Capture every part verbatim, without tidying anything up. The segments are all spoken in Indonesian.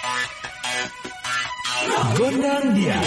Gondang dia.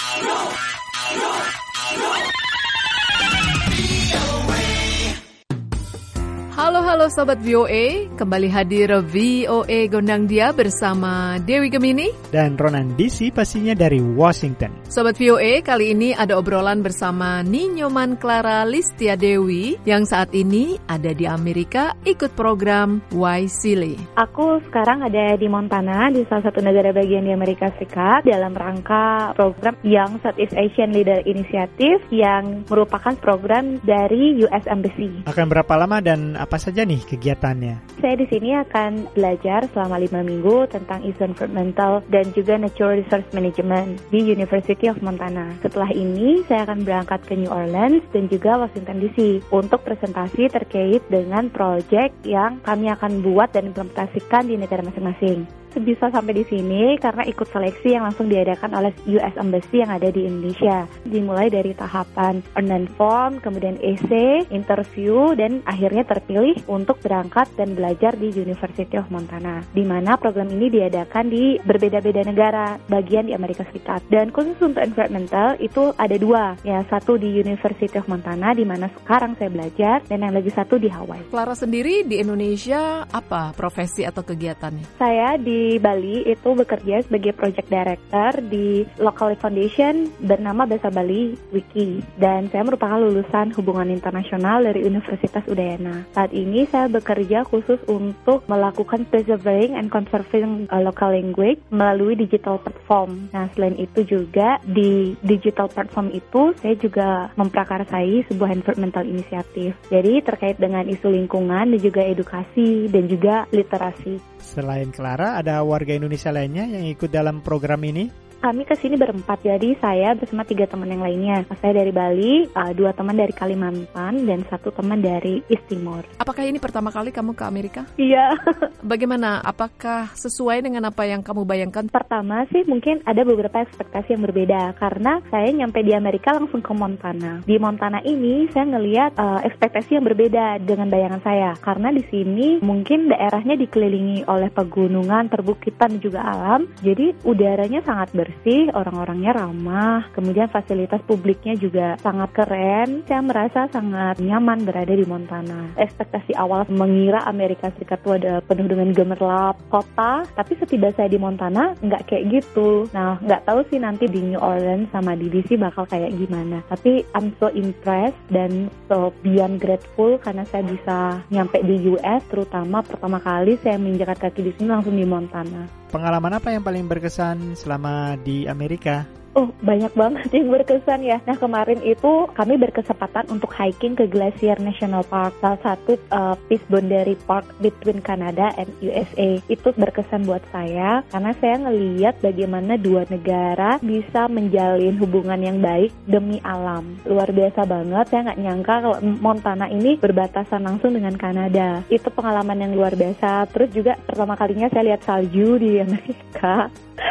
Halo halo Sobat V O A, kembali hadir V O A Gondang Dia bersama Dewi Gemini dan Ronan D C pastinya dari Washington. Sobat V O A, kali ini ada obrolan bersama Ninyoman Clara Listia Dewi yang saat ini ada di Amerika ikut program Y S I L I. Aku sekarang ada di Montana, di salah satu negara bagian di Amerika Serikat dalam rangka program Young Southeast Asian Leader Initiative yang merupakan program dari U S Embassy. Akan berapa lama dan apa saja nih kegiatannya? Saya di sini akan belajar selama lima minggu tentang isu environmental dan juga natural resource management di University of Montana. Setelah ini, saya akan berangkat ke New Orleans dan juga Washington D C untuk presentasi terkait dengan proyek yang kami akan buat dan implementasikan di negara masing-masing. Bisa sampai di sini karena ikut seleksi yang langsung diadakan oleh U S Embassy yang ada di Indonesia. Dimulai dari tahapan earn form, kemudian essay, interview, dan akhirnya terpilih untuk berangkat dan belajar di University of Montana. Di mana program ini diadakan di berbeda-beda negara bagian di Amerika Serikat. Dan khusus untuk environmental itu ada dua, ya satu di University of Montana di mana sekarang saya belajar dan yang lagi satu di Hawaii. Clara sendiri di Indonesia apa profesi atau kegiatannya? Saya di Di Bali itu bekerja sebagai project director di local foundation bernama Bahasa Bali Wiki, dan saya merupakan lulusan hubungan internasional dari Universitas Udayana. Saat ini saya bekerja khusus untuk melakukan preserving and conserving uh, local language melalui digital platform. Nah, selain itu juga di digital platform itu saya juga memprakarsai sebuah environmental initiative. Jadi terkait dengan isu lingkungan dan juga edukasi dan juga literasi. Selain Clara, ada warga Indonesia lainnya yang ikut dalam program ini? Kami ke sini berempat, jadi saya bersama tiga teman yang lainnya. Saya dari Bali, uh, dua teman dari Kalimantan, dan satu teman dari East Timor. Apakah ini pertama kali kamu ke Amerika? Iya. Bagaimana? Apakah sesuai dengan apa yang kamu bayangkan? Pertama sih mungkin ada beberapa ekspektasi yang berbeda, karena saya nyampe di Amerika langsung ke Montana. Di Montana ini saya ngelihat uh, ekspektasi yang berbeda dengan bayangan saya, karena di sini mungkin daerahnya dikelilingi oleh pegunungan, perbukitan, dan juga alam, jadi udaranya sangat bersih. Bersih, orang-orangnya ramah, kemudian fasilitas publiknya juga sangat keren. Saya merasa sangat nyaman berada di Montana. Ekspektasi awal mengira Amerika Serikat itu ada penuh dengan gemerlap kota, tapi setiba saya di Montana nggak kayak gitu. Nah, nggak tahu sih nanti di New Orleans sama di D C bakal kayak gimana. Tapi I'm so impressed dan so beyond grateful karena saya bisa nyampe di U S, terutama pertama kali saya menginjakan kaki di sini langsung di Montana. Pengalaman apa yang paling berkesan selama di Amerika? Oh, banyak banget yang berkesan ya. Nah, kemarin itu kami berkesempatan untuk hiking ke Glacier National Park, salah satu uh, peace boundary park between Canada and U S A. Itu berkesan buat saya karena saya ngelihat bagaimana dua negara bisa menjalin hubungan yang baik demi alam. Luar biasa banget, saya nggak nyangka kalau Montana ini berbatasan langsung dengan Kanada. Itu pengalaman yang luar biasa. Terus juga pertama kalinya saya lihat salju di Amerika.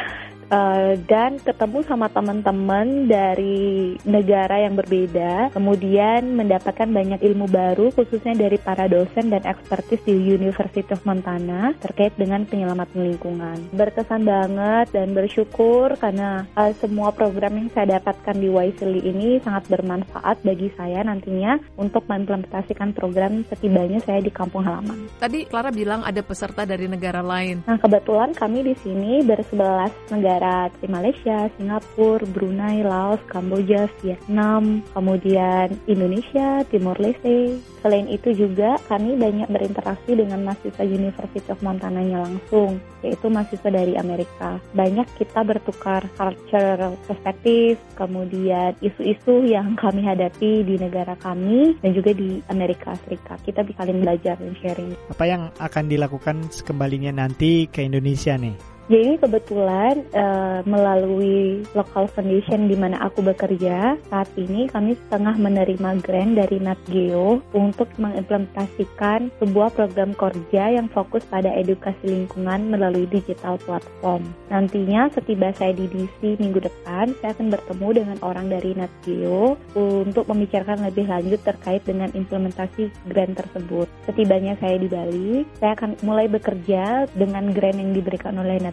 Uh, dan ketemu sama teman-teman dari negara yang berbeda, kemudian mendapatkan banyak ilmu baru khususnya dari para dosen dan ekspertis di University of Montana terkait dengan penyelamatan lingkungan. Berkesan banget dan bersyukur karena uh, semua program yang saya dapatkan di Y S I L I ini sangat bermanfaat bagi saya nantinya untuk mengimplementasikan program setibanya saya di kampung halaman. Tadi Clara bilang ada peserta dari negara lain. Nah, kebetulan kami di sini bersebelas negara di Malaysia, Singapura, Brunei, Laos, Kamboja, Vietnam, kemudian Indonesia, Timor Leste. Selain itu juga kami banyak berinteraksi dengan mahasiswa University of Montana-nya langsung, yaitu mahasiswa dari Amerika. Banyak kita bertukar culture perspektif, kemudian isu-isu yang kami hadapi di negara kami dan juga di Amerika Serikat. Kita bisa saling belajar dan sharing. Apa yang akan dilakukan sekembalinya nanti ke Indonesia nih? Jadi kebetulan uh, melalui local foundation di mana aku bekerja, saat ini kami tengah menerima grant dari NatGeo untuk mengimplementasikan sebuah program kerja yang fokus pada edukasi lingkungan melalui digital platform. Nantinya setiba saya di D C minggu depan, saya akan bertemu dengan orang dari NatGeo untuk membicarakan lebih lanjut terkait dengan implementasi grant tersebut. Setibanya saya di Bali, saya akan mulai bekerja dengan grant yang diberikan oleh NatGeo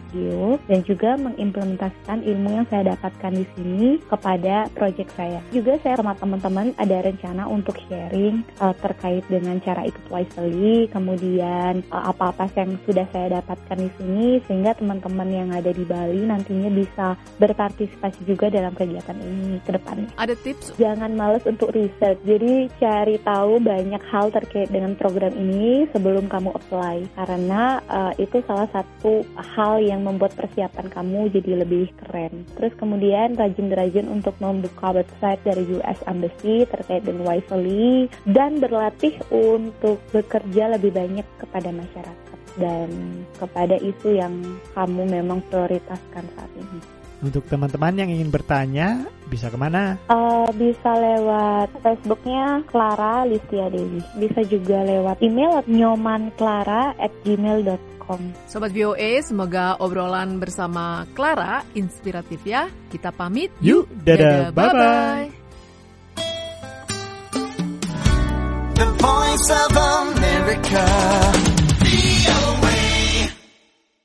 portfolio dan juga mengimplementasikan ilmu yang saya dapatkan di sini kepada proyek saya. Juga saya sama teman-teman ada rencana untuk sharing uh, terkait dengan cara ikut Wisely, kemudian uh, apa-apa yang sudah saya dapatkan di sini sehingga teman-teman yang ada di Bali nantinya bisa berpartisipasi juga dalam kegiatan ini ke depannya. Ada tips? Jangan malas untuk riset. Jadi cari tahu banyak hal terkait dengan program ini sebelum kamu apply karena uh, itu salah satu hal yang membuat persiapan kamu jadi lebih keren. Terus kemudian rajin-rajin untuk membuka website dari U S Embassy terkait dengan Wisely dan berlatih untuk bekerja lebih banyak kepada masyarakat dan kepada isu yang kamu memang prioritaskan saat ini. Untuk teman-teman yang ingin bertanya, bisa kemana? Uh, bisa lewat Facebooknya Clara Listia Dewi. Bisa juga lewat email nyomanclara at gmail dot com. Sobat V O A, semoga obrolan bersama Clara inspiratif ya. Kita pamit. Yuk, dadah, dadah bye-bye. bye-bye. The Voice of America.